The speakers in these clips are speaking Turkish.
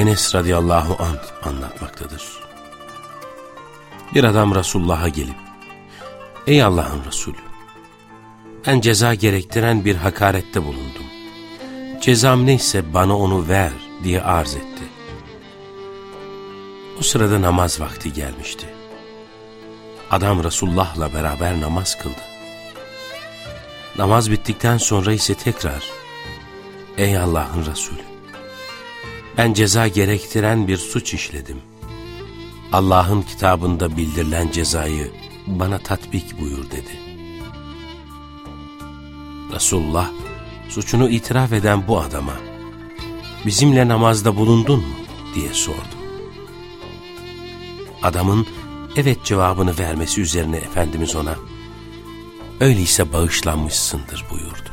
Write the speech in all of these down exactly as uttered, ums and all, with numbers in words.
Enes radıyallahu anh anlatmaktadır. Bir adam Resulullah'a gelip, "Ey Allah'ın Resulü, ben ceza gerektiren bir hakarette bulundum. Cezam neyse bana onu ver," diye arz etti. O sırada namaz vakti gelmişti. Adam Resulullah'la beraber namaz kıldı. Namaz bittikten sonra ise tekrar, "Ey Allah'ın Resulü, ben ceza gerektiren bir suç işledim. Allah'ın kitabında bildirilen cezayı bana tatbik buyur," dedi. Resulullah, suçunu itiraf eden bu adama, "Bizimle namazda bulundun mu?" diye sordu. Adamın evet cevabını vermesi üzerine Efendimiz ona, "Öyleyse bağışlanmışsındır," buyurdu.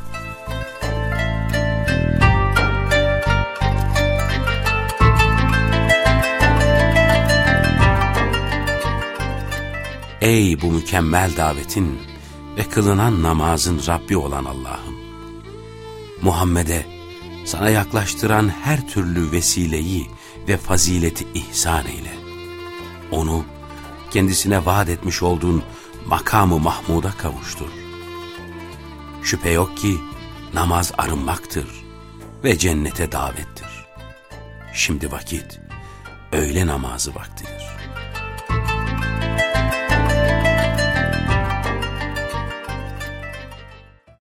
Ey bu mükemmel davetin ve kılınan namazın Rabbi olan Allah'ım! Muhammed'e sana yaklaştıran her türlü vesileyi ve fazileti ihsan eyle. Onu kendisine vaat etmiş olduğun makamı Mahmud'a kavuştur. Şüphe yok ki namaz arınmaktır ve cennete davettir. Şimdi vakit öğle namazı vaktidir.